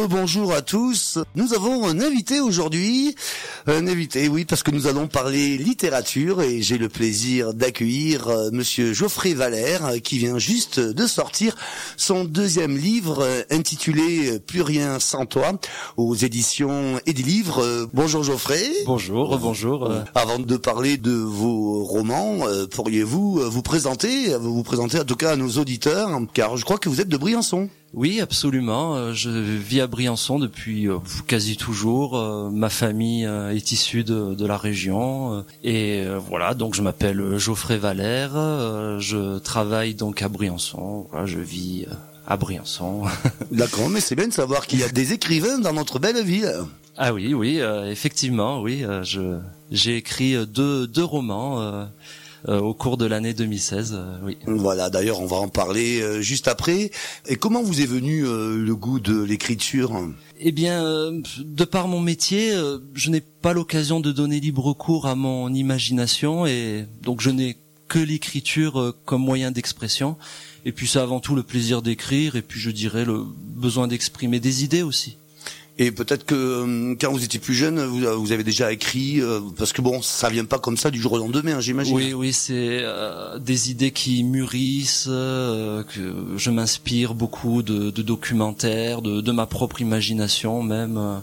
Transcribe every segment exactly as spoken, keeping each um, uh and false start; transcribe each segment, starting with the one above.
Rebonjour à tous. Nous avons un invité aujourd'hui. Un invité, oui, parce que nous allons parler littérature et j'ai le plaisir d'accueillir euh, Monsieur Geoffrey Valère euh, qui vient juste de sortir son deuxième livre euh, intitulé Plus rien sans toi aux éditions Edilivre. Euh, bonjour Geoffrey. Bonjour, rebonjour. Euh... Avant de parler de vos romans, euh, pourriez-vous vous présenter, vous présenter en tout cas à nos auditeurs, car je crois que vous êtes de Briançon. Oui, absolument. Je vis à Briançon depuis euh, quasi toujours. Euh, ma famille euh, est issue de, de la région. Euh, et euh, voilà, donc je m'appelle Geoffrey Valère. Euh, je travaille donc à Briançon. Voilà, je vis euh, à Briançon. D'accord, mais c'est bien de savoir qu'il y a des écrivains dans notre belle ville. Ah oui, oui, euh, effectivement, oui. Euh, je j'ai écrit deux deux romans. Euh, Euh, au cours de l'année deux mille seize, euh, oui. Voilà, d'ailleurs, on va en parler euh, juste après. Et comment vous est venu euh, le goût de l'écriture ? Eh bien, euh, de par mon métier, euh, je n'ai pas l'occasion de donner libre cours à mon imagination et donc je n'ai que l'écriture euh, comme moyen d'expression. Et puis c'est avant tout le plaisir d'écrire et puis je dirais le besoin d'exprimer des idées aussi. Et peut-être que euh, quand vous étiez plus jeune, vous, vous avez déjà écrit, euh, parce que bon, ça vient pas comme ça du jour au lendemain, hein, j'imagine. Oui, oui, c'est euh, des idées qui mûrissent, euh, que je m'inspire beaucoup de, de documentaires, de, de ma propre imagination même. Euh,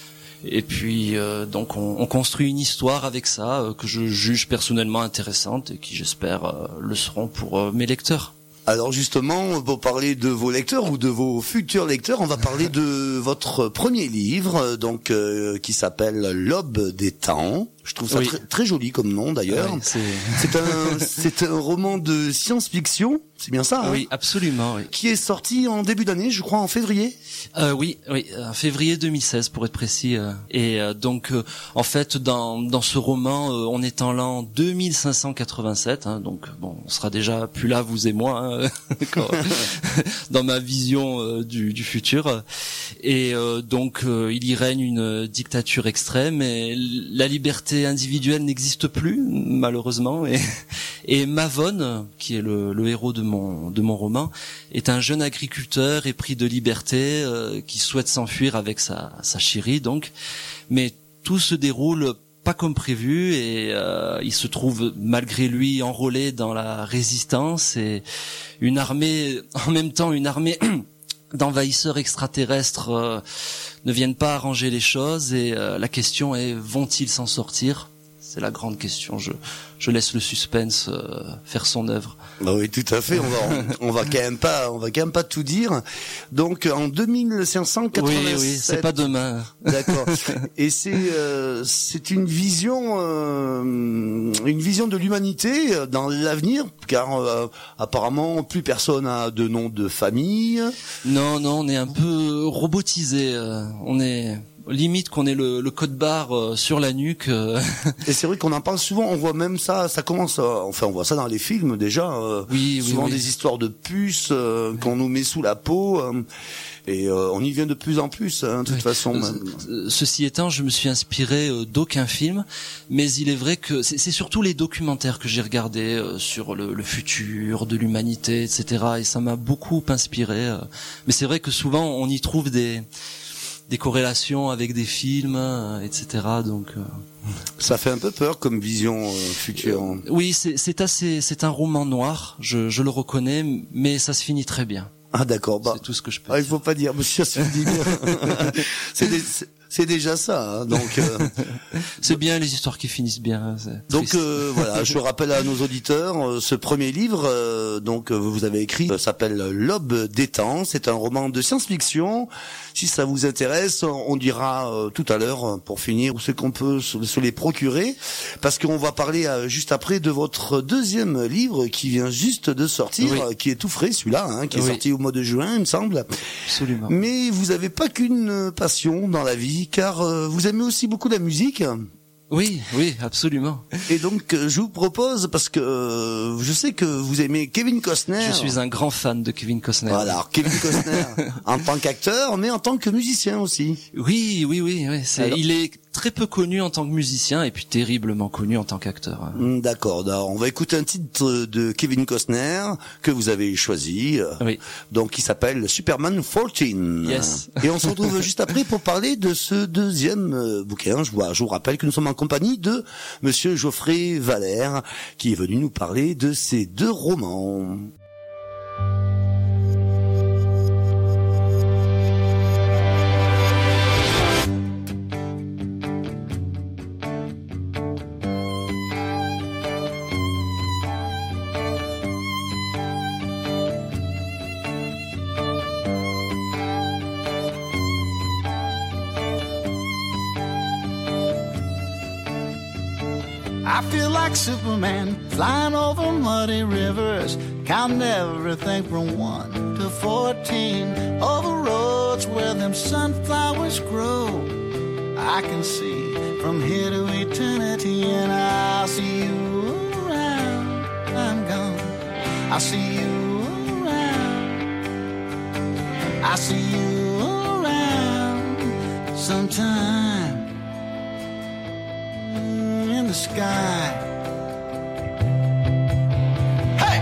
et puis euh, donc on, on construit une histoire avec ça euh, que je juge personnellement intéressante et qui j'espère euh, le seront pour euh, mes lecteurs. Alors justement, pour parler de vos lecteurs ou de vos futurs lecteurs, on va parler de votre premier livre, donc euh, qui s'appelle L'Aube des temps. Je trouve ça oui. très, très joli comme nom d'ailleurs. Oui, c'est... c'est un c'est un roman de science-fiction, c'est bien ça, hein, oui, absolument, oui. Qui est sorti en début d'année, je crois en février. Euh, oui, oui, en février deux mille seize pour être précis. Euh, et euh, donc, euh, en fait, dans dans ce roman, euh, on est en l'an deux mille cinq cent quatre-vingt-sept. Hein, donc, bon, on sera déjà plus là, vous et moi, hein, quand, dans ma vision euh, du, du futur. Et euh, donc, euh, il y règne une dictature extrême et la liberté individuelle n'existe plus, malheureusement. Et, et Mavon, qui est le, le héros de mon de mon roman, est un jeune agriculteur épris de liberté euh, qui souhaite s'enfuir avec sa sa chérie, donc. Mais tout se déroule pas comme prévu et euh, il se trouve malgré lui enrôlé dans la résistance et une armée, en même temps une armée d'envahisseurs extraterrestres euh, ne viennent pas arranger les choses et euh, la question est vont-ils s'en sortir ? C'est la grande question. Je je laisse le suspense euh, faire son œuvre. Bah oui, tout à fait. On va on, on va quand même pas on va quand même pas tout dire. Donc en deux mille cinq cent quatre-vingt-sept. Oui oui, c'est pas demain. D'accord. Et c'est euh, c'est une vision euh, une vision de l'humanité dans l'avenir, car euh, apparemment plus personne a de nom de famille. Non non, on est un peu robotisé. Euh, on est limite qu'on ait le, le code barre euh, sur la nuque. Euh. Et c'est vrai qu'on en parle souvent. On voit même ça. Ça commence. Euh, enfin, on voit ça dans les films déjà. Euh, oui, souvent oui, oui. des histoires de puces euh, oui. qu'on nous met sous la peau. Euh, et euh, on y vient de plus en plus. Hein, de toute oui. façon. Euh, ceci étant, je me suis inspiré euh, d'aucun film, mais il est vrai que c'est, c'est surtout les documentaires que j'ai regardés euh, sur le, le futur de l'humanité, et cetera. Et ça m'a beaucoup inspiré. Euh. Mais c'est vrai que souvent on y trouve des des corrélations avec des films, et cetera. Donc euh... ça fait un peu peur comme vision euh, future. Euh, oui, c'est, c'est assez, c'est un roman noir. Je, je le reconnais, mais ça se finit très bien. Ah d'accord. Bah, c'est tout ce que je peux. Ah, dire. Il faut pas dire, monsieur, ça se finit bien. c'est, des, c'est, c'est déjà ça. Hein, donc. Euh... c'est bien les histoires qui finissent bien. C'est donc euh, voilà, je rappelle à nos auditeurs, euh, ce premier livre, euh, donc euh, vous avez écrit, euh, s'appelle L'Aube des temps. C'est un roman de science-fiction. Si ça vous intéresse, on dira euh, tout à l'heure, pour finir, où c'est qu'on peut se, se les procurer, parce qu'on va parler euh, juste après de votre deuxième livre qui vient juste de sortir, oui. euh, qui est tout frais celui-là, hein, qui est oui. sorti au mois de juin, il me semble. Absolument. Mais vous avez pas qu'une passion dans la vie, car euh, vous aimez aussi beaucoup la musique. Oui, oui, absolument. Et donc, euh, je vous propose, parce que euh, je sais que vous aimez Kevin Costner. Je suis un grand fan de Kevin Costner. Voilà, alors Kevin Costner, en tant qu'acteur, mais en tant que musicien aussi. Oui, oui, oui. oui c'est, alors... Il est très peu connu en tant que musicien et puis terriblement connu en tant qu'acteur. D'accord. Alors, on va écouter un titre de Kevin Costner que vous avez choisi. Oui. Donc, qui s'appelle Superman quatorze. Yes. Et on se retrouve juste après pour parler de ce deuxième bouquin. Je vous, je vous rappelle que nous sommes en compagnie de Monsieur Geoffrey Valère, qui est venu nous parler de ces deux romans. I feel like Superman, flying over muddy rivers, counting everything from one to fourteen, over roads where them sunflowers grow. I can see from here to eternity, and I'll see you around. I'm gone. I'll see you around. I'll see you around sometime in the sky. Hey!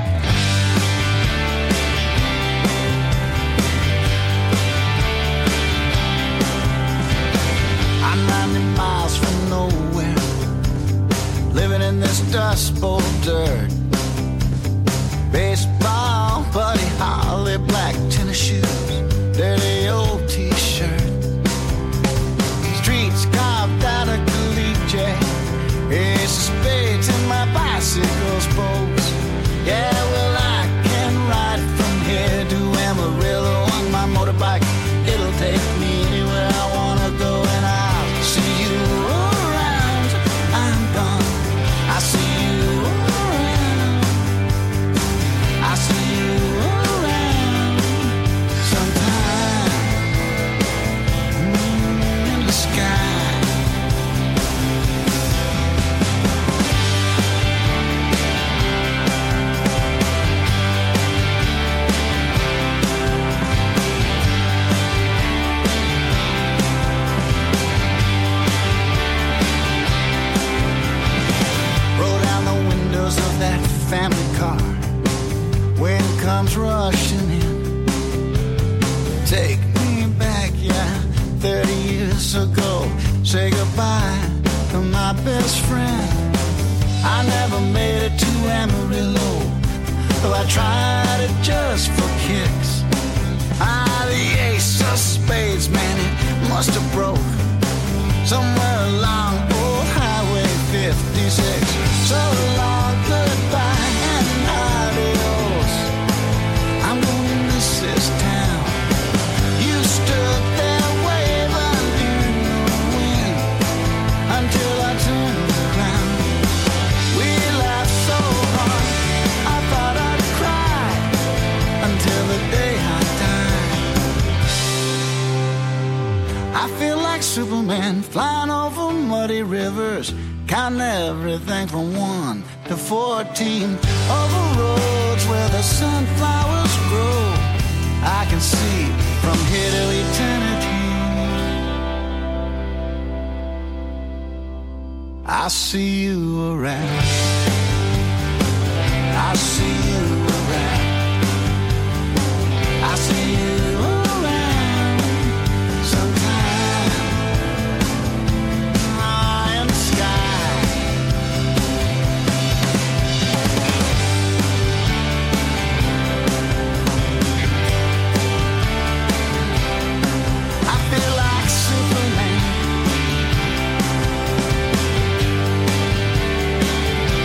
I'm ninety miles from nowhere, living in this dust bowl dirt. Baseball, Buddy Holly, black tennis shoes, dirty old t-shirt. Streets carved out of caliche, ace of spades in my bicycle spokes. Yeah, well, I can ride from here to Amarillo on my motorbike. It'll take me anywhere I wanna go, and I'll see you around. I'm gone. I see you around. I see you around sometime mm, in the sky. Of that family car, wind comes rushing in. Take me back, yeah, thirty years ago. Say goodbye to my best friend. I never made it to Amarillo, though I tried it just for kicks. Ah, the ace of spades, man, it must have broke somewhere along old Highway fifty-six. So long, goodbye, and adios. I'm gonna miss this town. You stood there waving in the wind until I turned around. We laughed so hard, I thought I'd cry until the day I died. I feel like Superman, flying over muddy rivers, counting everything from one to fourteen, over roads where the sunflowers grow. I can see from here to eternity. I see you around. I see you around. I see you around sometime ah, in the sky. I feel like Superman.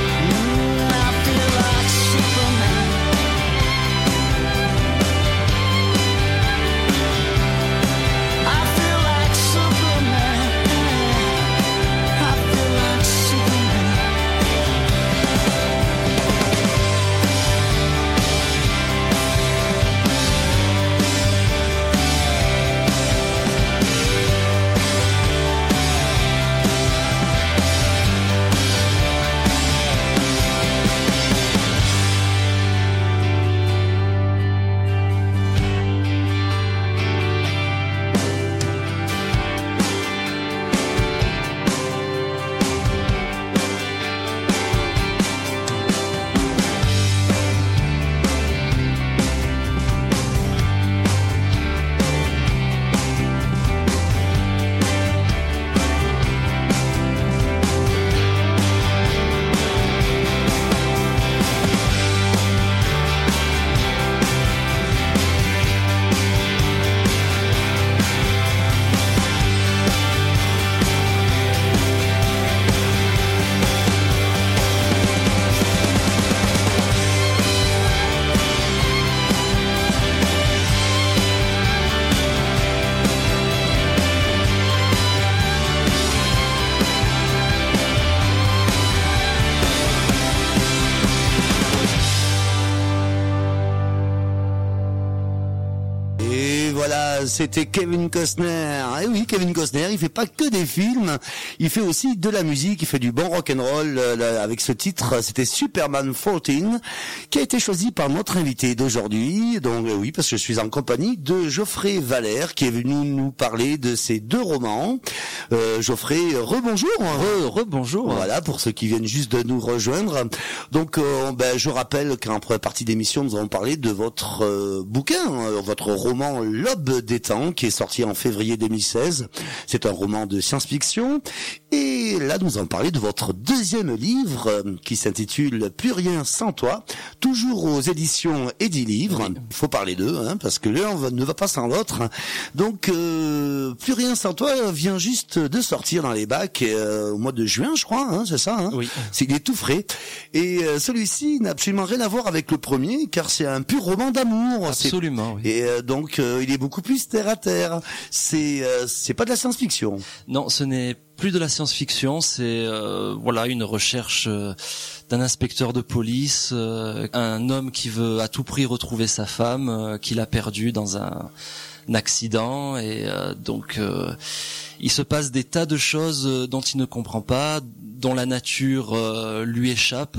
voilà, c'était Kevin Costner. Et oui, Kevin Costner, il fait pas que des films, il fait aussi de la musique, il fait du bon rock and roll. Euh, avec ce titre, c'était Superman quatorze, qui a été choisi par notre invité d'aujourd'hui. Donc euh, oui, parce que je suis en compagnie de Geoffrey Valère, qui est venu nous parler de ces deux romans. Euh, Geoffrey, rebonjour. Re, rebonjour. Voilà, pour ceux qui viennent juste de nous rejoindre. Donc, euh, ben, je rappelle qu'en première partie d'émission, nous avons parlé de votre euh, bouquin, euh, votre roman L'Aube des temps, qui est sorti en février deux mille seize. C'est un roman de science-fiction. Et là, nous allons parler de votre deuxième livre, euh, qui s'intitule Plus rien sans toi, toujours aux éditions Edilivre. Il faut parler d'eux, hein, parce que l'un ne va pas sans l'autre. Donc, euh, Plus rien sans toi vient juste de sortir dans les bacs euh, au mois de juin, je crois, hein, c'est ça, hein. Oui. C'est, il est tout frais. Et euh, celui-ci n'a absolument rien à voir avec le premier, car c'est un pur roman d'amour. Absolument, c'est... oui. Et euh, donc, euh, il est beaucoup plus terre à terre. C'est, euh, c'est pas de la science-fiction. Non, ce n'est plus de la science-fiction, c'est euh, voilà une recherche euh, d'un inspecteur de police, euh, un homme qui veut à tout prix retrouver sa femme, euh, qu'il a perdue dans un, un accident, et euh, donc euh, il se passe des tas de choses dont il ne comprend pas, dont la nature euh, lui échappe,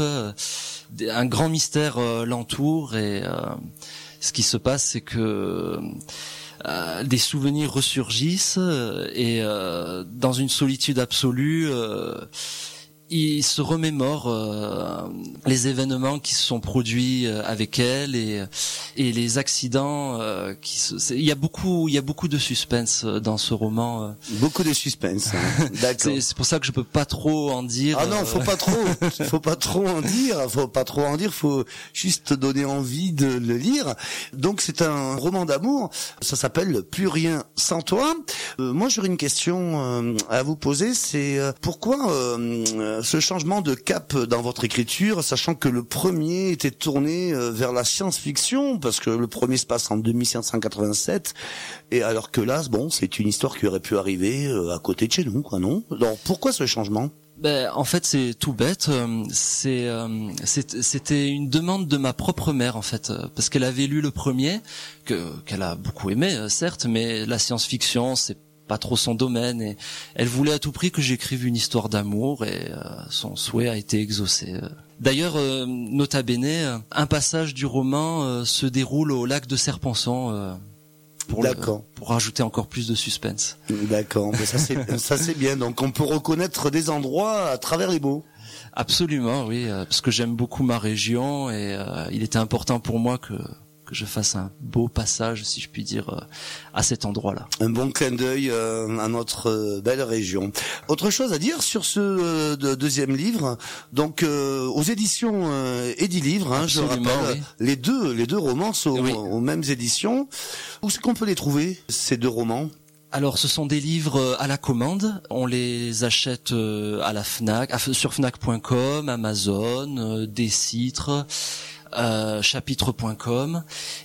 un grand mystère euh, l'entoure, et euh, ce qui se passe, c'est que Euh, des souvenirs ressurgissent euh, et euh, dans une solitude absolue, euh, il se remémore euh, les événements qui se sont produits euh, avec elle et et les accidents euh, qui se, c'est, il y a beaucoup il y a beaucoup de suspense dans ce roman. Euh. Beaucoup de suspense. Hein. D'accord. C'est, c'est pour ça que je peux pas trop en dire. Ah non, faut pas trop, faut pas trop en dire, faut pas trop en dire, faut juste donner envie de le lire. Donc c'est un roman d'amour, ça s'appelle Plus rien sans toi. Euh, moi j'aurais une question euh, à vous poser, c'est euh, pourquoi euh, ce changement de cap dans votre écriture, sachant que le premier était tourné euh, vers la science-fiction, parce que le premier se passe en deux mille cinq cent quatre-vingt-sept, et alors que là, bon, c'est une histoire qui aurait pu arriver euh, à côté de chez nous, quoi, non? Donc pourquoi ce changement? Ben, en fait, c'est tout bête. C'est, euh, c'est, c'était une demande de ma propre mère, en fait, parce qu'elle avait lu le premier, que qu'elle a beaucoup aimé, certes, mais la science-fiction, c'est pas trop son domaine, et elle voulait à tout prix que j'écrive une histoire d'amour, et euh, son souhait a été exaucé. D'ailleurs, euh, nota bene, un passage du roman euh, se déroule au lac de Serponçon. Euh, Pour, le, pour rajouter encore plus de suspense. D'accord, mais ça c'est ça c'est bien. Donc on peut reconnaître des endroits à travers les mots. Absolument, oui, euh, parce que j'aime beaucoup ma région, et euh, il était important pour moi que que je fasse un beau passage, si je puis dire, euh, à cet endroit-là. Un bon clin d'œil euh, à notre euh, belle région. Autre chose à dire sur ce euh, de, deuxième livre, donc euh, aux éditions euh, Edilivre, hein, je rappelle, oui. les deux les deux romans sont oui. aux, aux mêmes éditions. Où est-ce qu'on peut les trouver, ces deux romans? Alors, ce sont des livres à la commande. On les achète à la Fnac, sur fnac point com, Amazon, Décitre, euh, chapitre point com.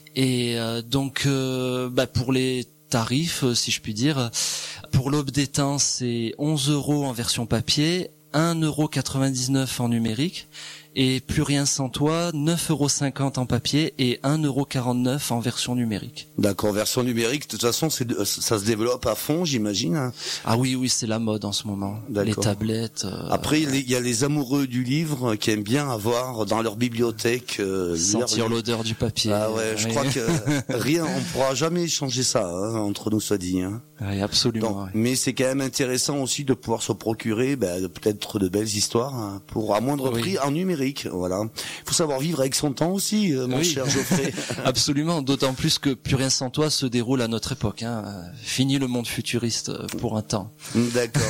Et euh, donc, euh, bah, pour les tarifs, si je puis dire, pour l'Aube des temps, c'est onze euros en version papier, un euro quatre-vingt-dix-neuf en numérique. Et Plus rien sans toi, neuf euros cinquante en papier et un euro quarante-neuf en version numérique. D'accord, version numérique, de toute façon, c'est, ça se développe à fond, j'imagine. Ah oui, oui, c'est la mode en ce moment. D'accord. Les tablettes. Euh, Après, il y a les amoureux du livre qui aiment bien avoir dans leur bibliothèque... Euh, sentir leur... l'odeur du papier. Ah ouais, je oui. crois que rien, on pourra jamais changer ça, hein, entre nous soit dit. Hein. Oui, absolument. Donc, oui. Mais c'est quand même intéressant aussi de pouvoir se procurer ben, peut-être de belles histoires hein, pour à moindre oui. prix en numérique. Voilà. Il faut savoir vivre avec son temps aussi, euh, mon oui. cher Geoffrey. Absolument, d'autant plus que Plus rien sans toi se déroule à notre époque. Hein. Fini le monde futuriste pour un temps. D'accord.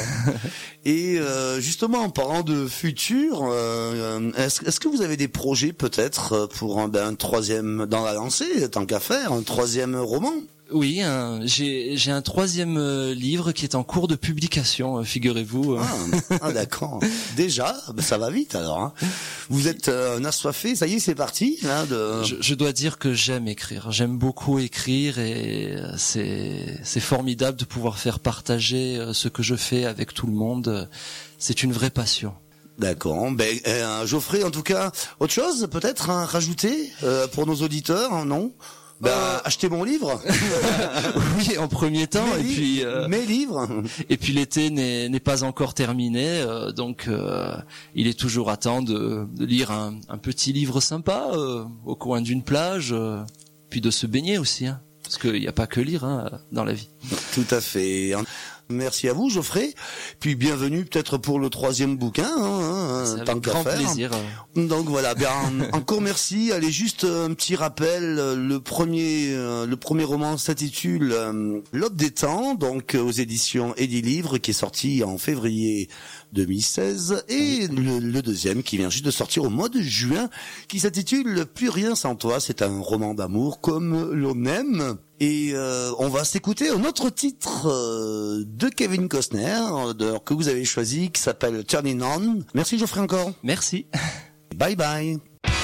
Et euh, justement, en parlant de futur, euh, est-ce, est-ce que vous avez des projets peut-être pour un, ben, un troisième dans la lancée, tant qu'à faire, un troisième roman? Oui, un, j'ai, j'ai un troisième euh, livre qui est en cours de publication, euh, figurez-vous. Ah, ah d'accord. Déjà, ça va vite alors. Hein. Vous êtes euh, un assoiffé, ça y est, c'est parti. Hein, de... je, je dois dire que j'aime écrire. J'aime beaucoup écrire, et euh, c'est, c'est formidable de pouvoir faire partager euh, ce que je fais avec tout le monde. C'est une vraie passion. D'accord. Ben, euh, Geoffrey, en tout cas, autre chose peut-être à rajouter euh, pour nos auditeurs, non ? Bah, euh... achetez mon livre. Oui, en premier temps, mes et li- puis euh... mes livres. Et puis l'été n'est, n'est pas encore terminé, euh, donc euh, il est toujours à temps de, de lire un, un petit livre sympa euh, au coin d'une plage, euh, puis de se baigner aussi, hein, parce qu'il n'y a pas que lire hein, dans la vie. Tout à fait. Merci à vous, Geoffrey. Puis bienvenue peut-être pour le troisième bouquin, hein, c'est tant avec qu'à grand faire. plaisir. Donc voilà, bien encore merci. Allez, juste un petit rappel. Le premier, le premier roman s'intitule L'Aube des temps, donc aux éditions Edilivre, qui est sorti en février deux mille seize, et le, le deuxième qui vient juste de sortir au mois de juin, qui s'intitule Plus rien sans toi. C'est un roman d'amour comme l'on aime. Et euh, on va s'écouter un autre titre euh, de Kevin Costner de, que vous avez choisi, qui s'appelle Turning On. Merci Geoffrey encore. Merci. Bye bye.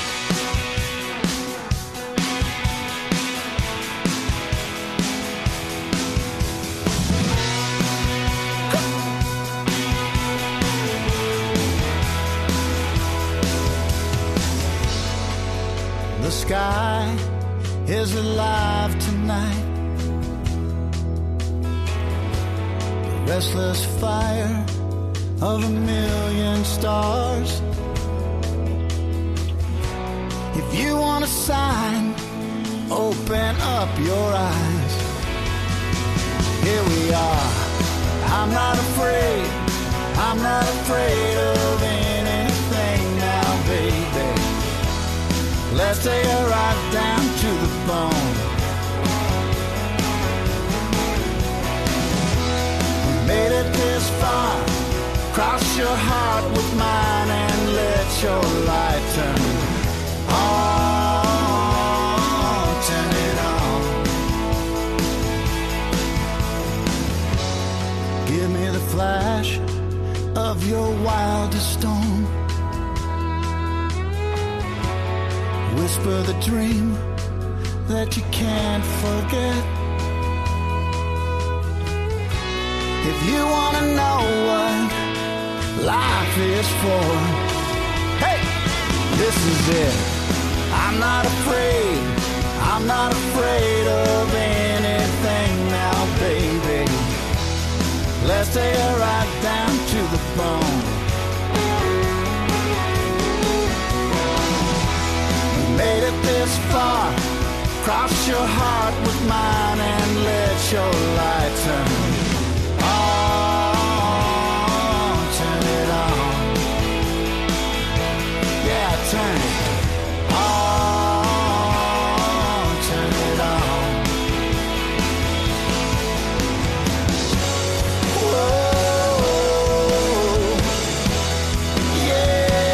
The sky is alive tonight. The restless fire of a million stars. If you want a sign, open up your eyes. Here we are. I'm not afraid. I'm not afraid of anything now, baby. Let's take a ride down to the bone. We made it this far. Cross your heart with mine and let your light turn on. Turn it on. Give me the flash of your wildest storm. Whisper the dream that you can't forget. If you wanna know what life is for, hey, this is it. I'm not afraid, I'm not afraid of anything now, baby. Let's take a ride down to the bone. Made it this far. Cross your heart with mine and let your light turn on. Turn it on. Yeah, turn it on. Turn it on. Whoa. Yeah.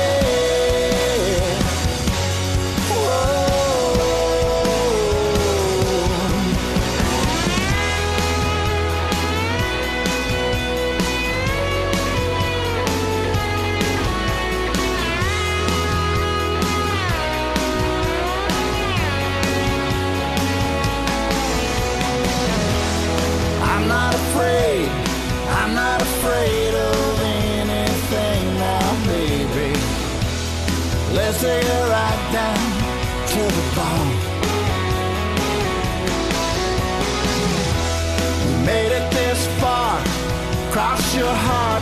I'm not afraid of anything now, baby. Let's take a ride down to the bone. We made it this far. Cross your heart